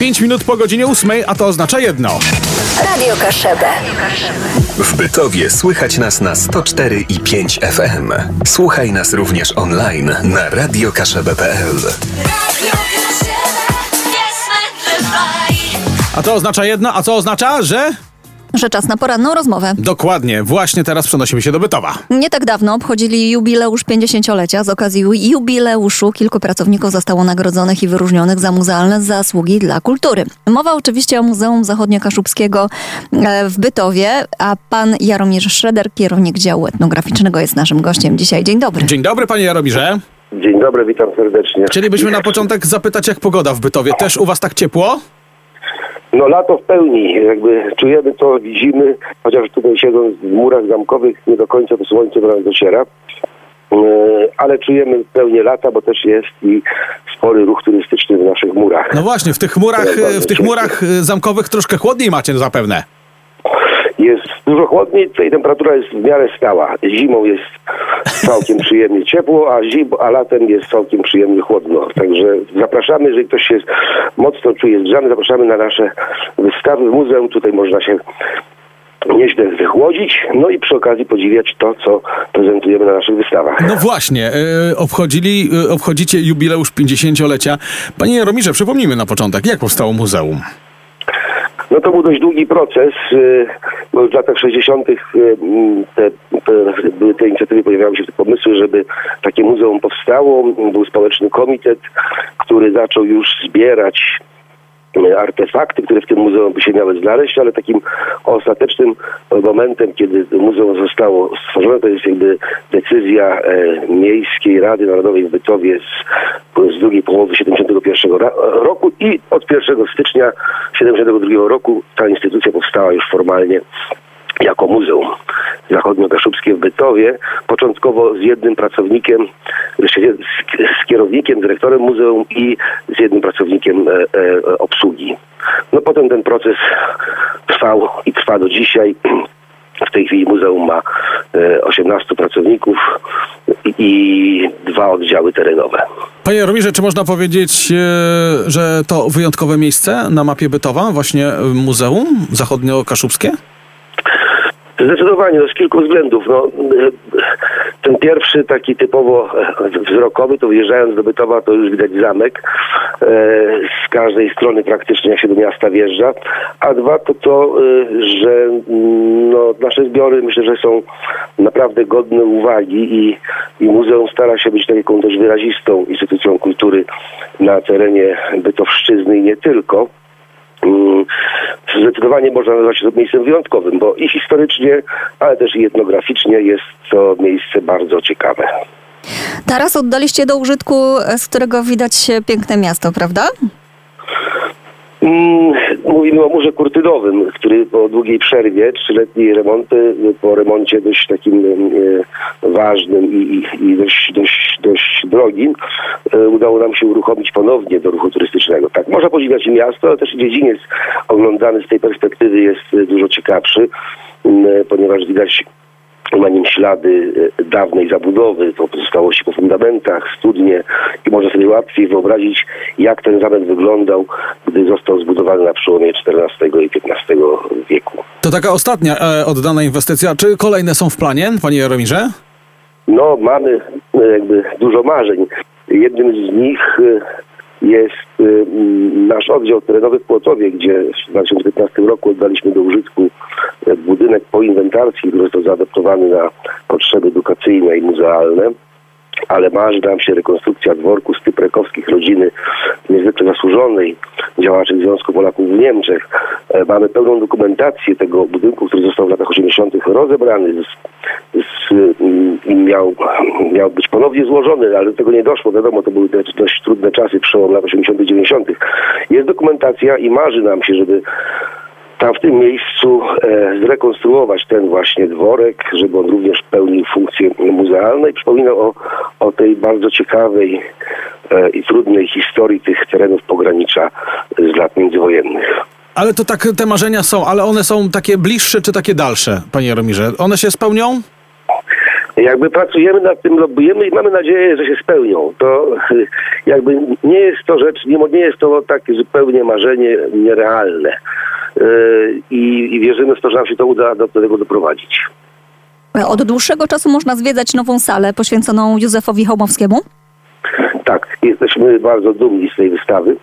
5 minut po godzinie 8, a to oznacza jedno. Radio Kaszebę. W Bytowie słychać nas na 104,5 FM. Słuchaj nas również online na radiokaszebę.pl. A to oznacza jedno, a co oznacza, Że czas na poranną rozmowę. Dokładnie, właśnie teraz przenosimy się do Bytowa. Nie tak dawno obchodzili jubileusz 50-lecia. Z okazji jubileuszu kilku pracowników zostało nagrodzonych i wyróżnionych za muzealne zasługi dla kultury. Mowa oczywiście o Muzeum Zachodnio-Kaszubskiego w Bytowie, a pan Jaromir Szreder, kierownik działu etnograficznego, jest naszym gościem dzisiaj. Dzień dobry. Dzień dobry, panie Jaromirze. Dzień dobry, witam serdecznie. Chcielibyśmy na początek zapytać, jak pogoda w Bytowie. Też u was tak ciepło? No lato w pełni, jakby czujemy to, widzimy, chociaż tutaj siedząc w murach zamkowych nie do końca to słońce do nas dociera, ale czujemy w pełni lata, bo też jest i spory ruch turystyczny w naszych murach. No właśnie, w tych murach zamkowych troszkę chłodniej macie zapewne. Jest dużo chłodniej, tutaj temperatura jest w miarę stała. Zimą jest całkiem przyjemnie ciepło, a latem jest całkiem przyjemnie chłodno. Także zapraszamy, jeżeli ktoś się mocno czuje zgrzany, zapraszamy na nasze wystawy w muzeum. Tutaj można się nieźle wychłodzić, no i przy okazji podziwiać to, co prezentujemy na naszych wystawach. No właśnie, obchodzicie jubileusz 50-lecia. Panie Jaromirze, przypomnijmy na początek, jak powstało muzeum? No to był dość długi proces, bo już w latach 60. były te inicjatywy, pojawiały się te pomysły, żeby takie muzeum powstało. Był społeczny komitet, który zaczął już zbierać artefakty, które w tym muzeum by się miały znaleźć, ale takim ostatecznym momentem, kiedy muzeum zostało stworzone, to jest jakby decyzja Miejskiej Rady Narodowej w Bytowie z drugiej połowy 71 roku i od 1 stycznia 72 roku ta instytucja powstała już formalnie jako Muzeum Zachodnio-Kaszubskie w Bytowie, początkowo z jednym pracownikiem, z kierownikiem, dyrektorem muzeum i z jednym pracownikiem obsługi. No potem ten proces trwał i trwa do dzisiaj. W tej chwili muzeum ma 18 pracowników i 2 oddziały terenowe. Panie Jaromirze, czy można powiedzieć, że to wyjątkowe miejsce na mapie Bytowa, właśnie Muzeum Zachodnio-Kaszubskie? Zdecydowanie, z kilku względów. Ten pierwszy, taki typowo wzrokowy, to wyjeżdżając do Bytowa, to już widać zamek. Z każdej strony praktycznie jak się do miasta wjeżdża. A dwa to, że nasze zbiory myślę, że są naprawdę godne uwagi i muzeum stara się być taką dość wyrazistą instytucją kultury na terenie Bytowszczyzny i nie tylko. Zdecydowanie można nazwać to miejscem wyjątkowym, bo i historycznie, ale też i etnograficznie jest to miejsce bardzo ciekawe. Taras oddaliście do użytku, z którego widać piękne miasto, prawda? Mówimy o murze kurtynowym, który po długiej przerwie, 3-letniej po remoncie dość takim ważnym i dość drogim, udało nam się uruchomić ponownie do ruchu turystycznego. Tak, można podziwiać i miasto, ale też i dziedziniec oglądany z tej perspektywy jest dużo ciekawszy, ponieważ widać na nim ślady dawnej zabudowy, to pozostałości po fundamentach, studnie i można sobie łatwiej wyobrazić, jak ten zamek wyglądał, gdy został zbudowany na przełomie XIV i XV wieku. To taka ostatnia oddana inwestycja. Czy kolejne są w planie, panie Jaromirze? No, mamy jakby dużo marzeń. Jednym z nich jest nasz oddział terenowy w Płotowie, gdzie w 2015 roku oddaliśmy do użytku budynek po inwentarcji, który został zaadaptowany na potrzeby edukacyjne i muzealne, ale marzy nam się rekonstrukcja dworku Styprekowskich, rodziny niezwykle zasłużonej, działaczy Związku Polaków w Niemczech. Mamy pełną dokumentację tego budynku, który został w latach 80. rozebrany i miał być ponownie złożony, ale do tego nie doszło. Wiadomo, to były dość trudne czasy, przełom lat 80. i 90. Jest dokumentacja i marzy nam się, żeby tam w tym miejscu zrekonstruować ten właśnie dworek, żeby on również pełnił funkcje muzealne i przypominał o tej bardzo ciekawej i trudnej historii tych terenów pogranicza z lat międzywojennych. Ale to tak, te marzenia są, ale one są takie bliższe czy takie dalsze, panie Jaromirze? One się spełnią? Jakby pracujemy nad tym, lobbujemy i mamy nadzieję, że się spełnią. To jakby nie jest to rzecz, nie jest to takie zupełnie marzenie nierealne. I wierzymy w to, że nam się to uda do tego doprowadzić. Od dłuższego czasu można zwiedzać nową salę poświęconą Józefowi Chełmowskiemu? Tak, jesteśmy bardzo dumni z tej wystawy.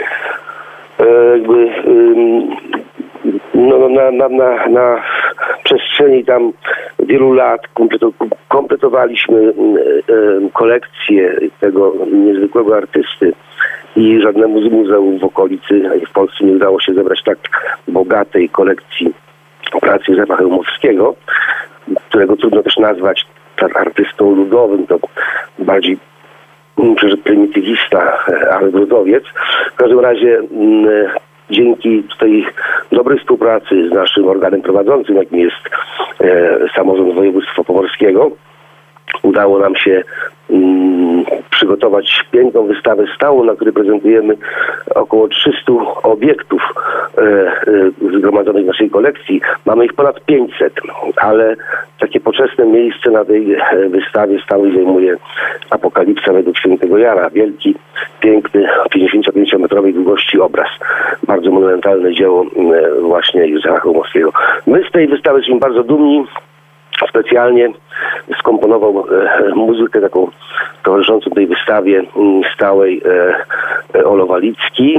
Na przestrzeni tam wielu lat kompletowaliśmy kolekcję tego niezwykłego artysty i żadnemu z muzeum w okolicy w Polsce nie udało się zebrać tak bogatej kolekcji pracy Józefa Chełmowskiego, którego trudno też nazwać tak artystą ludowym, to bardziej prymitywista, ale ludowiec. W każdym razie dzięki tej dobrej współpracy z naszym organem prowadzącym, jakim jest Samorząd Województwa Pomorskiego, udało nam się przygotować piękną wystawę stałą, na której prezentujemy około 300 obiektów zgromadzonych w naszej kolekcji. Mamy ich ponad 500, ale takie poczesne miejsce na tej wystawie stałej zajmuje Apokalipsa według Świętego Jana. Wielki, piękny, 55-metrowej długości obraz. Bardzo monumentalne dzieło właśnie Józefa Chełmowskiego. My z tej wystawy jesteśmy bardzo dumni. Specjalnie skomponował muzykę taką towarzyszącą tej wystawie stałej Olo Walicki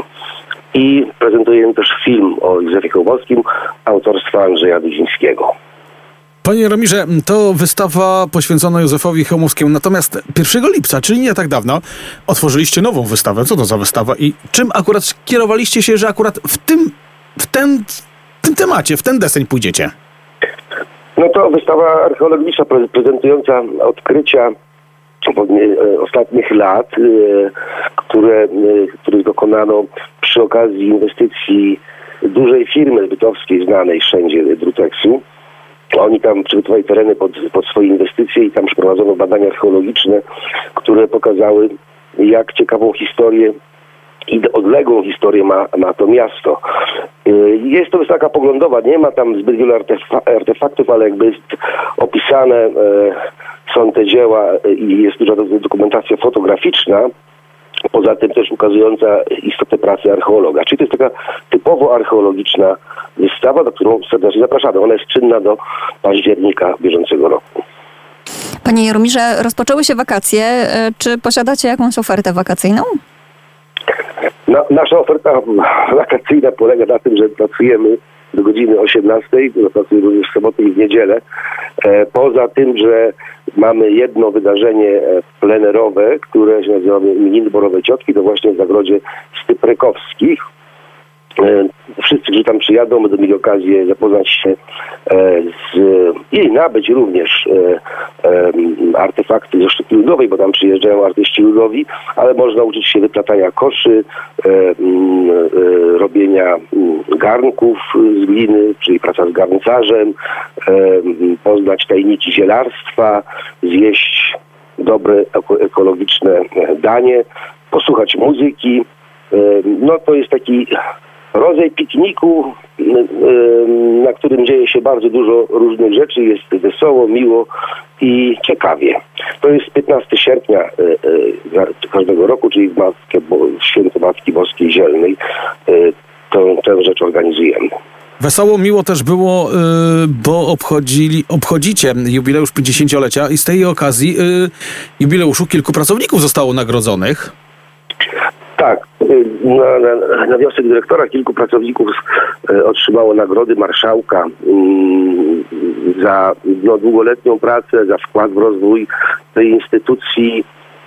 i prezentujemy też film o Józefie Chełmowskim autorstwa Andrzeja Dudzińskiego. Panie Jaromirze, to wystawa poświęcona Józefowi Chełmowskiemu. Natomiast 1 lipca, czyli nie tak dawno, otworzyliście nową wystawę. Co to za wystawa i czym akurat kierowaliście się, że akurat w tym temacie, w ten deseń pójdziecie? No to wystawa archeologiczna prezentująca odkrycia ostatnich lat, których dokonano przy okazji inwestycji dużej firmy bytowskiej znanej wszędzie, Drutexu. Oni tam przygotowali tereny pod swoje inwestycje i tam przeprowadzono badania archeologiczne, które pokazały, jak ciekawą historię i odległą historię ma to miasto. Jest to wystawa poglądowa, nie ma tam zbyt wielu artefaktów, ale jakby jest opisane są te dzieła i jest duża dokumentacja fotograficzna, poza tym też ukazująca istotę pracy archeologa. Czyli to jest taka typowo archeologiczna wystawa, do którą serdecznie zapraszamy. Ona jest czynna do października bieżącego roku. Panie Jaromirze, rozpoczęły się wakacje. Czy posiadacie jakąś ofertę wakacyjną? Nasza oferta wakacyjna polega na tym, że pracujemy do godziny 18, pracujemy również w sobotę i w niedzielę. Poza tym, że mamy jedno wydarzenie plenerowe, które się nazywa Imieniny Borowe Ciotki, to właśnie w zagrodzie Styprykowskich. Wszyscy, którzy tam przyjadą, będą mieli okazję zapoznać się i nabyć również artefakty ze sztuki ludowej, bo tam przyjeżdżają artyści ludowi, ale można uczyć się wyplatania koszy, robienia garnków z gliny, czyli praca z garncarzem, poznać tajniki zielarstwa, zjeść dobre, ekologiczne danie, posłuchać muzyki. No to jest taki rodzaj pikniku, na którym dzieje się bardzo dużo różnych rzeczy. Jest wesoło, miło i ciekawie. To jest 15 sierpnia każdego roku, czyli w święto Matki Boskiej Zielnej. Tę rzecz organizujemy. Wesoło, miło też było, bo obchodzicie jubileusz 50-lecia i z tej okazji jubileuszu kilku pracowników zostało nagrodzonych. Tak, na wniosek dyrektora kilku pracowników otrzymało nagrody marszałka za długoletnią pracę, za wkład w rozwój tej instytucji,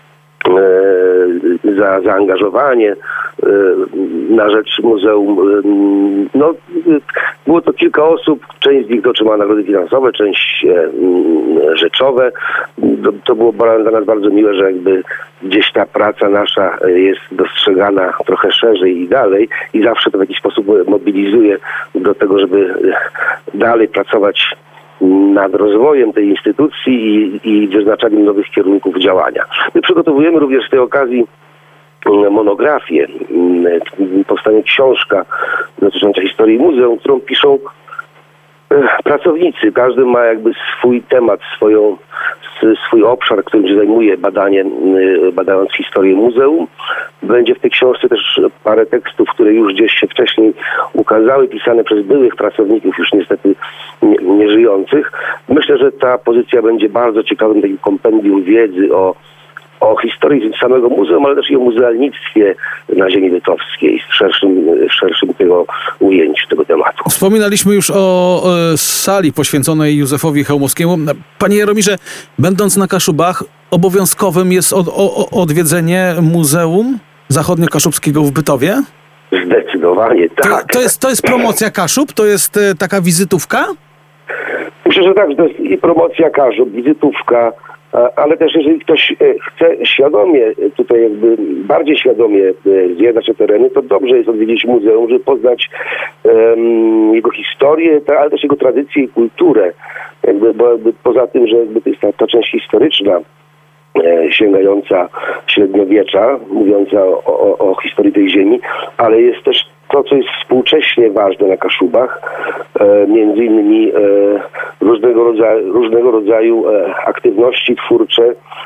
za zaangażowanie na rzecz muzeum. No, było to kilka osób, część z nich otrzymała nagrody finansowe, część rzeczowe. To było dla nas bardzo miłe, że jakby gdzieś ta praca nasza jest dostrzegana trochę szerzej i dalej i zawsze to w jakiś sposób mobilizuje do tego, żeby dalej pracować nad rozwojem tej instytucji i wyznaczaniem nowych kierunków działania. My przygotowujemy również z tej okazji monografię. Powstanie książka dotycząca historii muzeum, którą piszą Pracownicy, każdy ma jakby swój temat, swój obszar, którym się zajmuje badając historię muzeum. Będzie w tej książce też parę tekstów, które już gdzieś się wcześniej ukazały, pisane przez byłych pracowników, już niestety nieżyjących. Myślę, że ta pozycja będzie bardzo ciekawym takim kompendium wiedzy o historii samego muzeum, ale też i o muzealnictwie na ziemi bytowskiej w szerszym tego ujęciu tego tematu. Wspominaliśmy już o sali poświęconej Józefowi Chełmowskiemu. Panie Jaromirze, będąc na Kaszubach, obowiązkowym jest odwiedzenie Muzeum Zachodnio-Kaszubskiego w Bytowie? Zdecydowanie tak. To jest promocja Kaszub? To jest taka wizytówka? Myślę, że tak, że to jest i promocja Kaszub, wizytówka, ale też jeżeli ktoś chce świadomie, tutaj jakby bardziej świadomie zwiedzać te tereny, to dobrze jest odwiedzić muzeum, żeby poznać jego historię, ale też jego tradycję i kulturę. Bo poza tym, że to jest ta część historyczna, sięgająca średniowiecza, mówiąca o historii tej ziemi, ale jest też to, co jest współcześnie ważne na Kaszubach, między innymi różnego rodzaju aktywności twórcze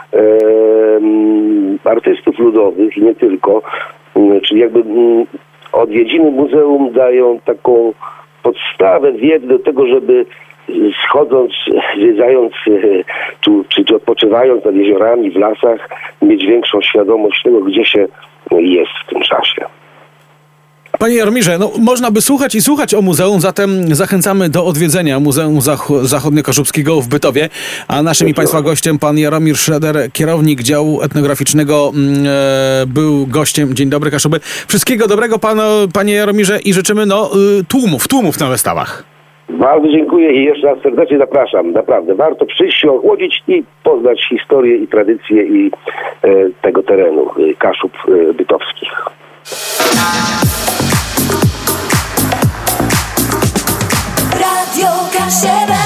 artystów ludowych i nie tylko. Czyli jakby odwiedziny muzeum dają taką podstawę wiedzy do tego, żeby schodząc, zwiedzając czy odpoczywając nad jeziorami, w lasach, mieć większą świadomość tego, gdzie się jest w tym czasie. Panie Jaromirze, można by słuchać i słuchać o muzeum, zatem zachęcamy do odwiedzenia Muzeum Zachodnio-Kaszubskiego w Bytowie, a naszym i Państwa gościem pan Jaromir Schroeder, kierownik działu etnograficznego, był gościem. Dzień dobry, Kaszuby. Wszystkiego dobrego panie Jaromirze i życzymy tłumów na wystawach. Bardzo dziękuję i jeszcze raz serdecznie zapraszam. Naprawdę, warto przyjść się ochłodzić i poznać historię i tradycję i tego terenu Kaszub bytowskich. Radio Kaszeba.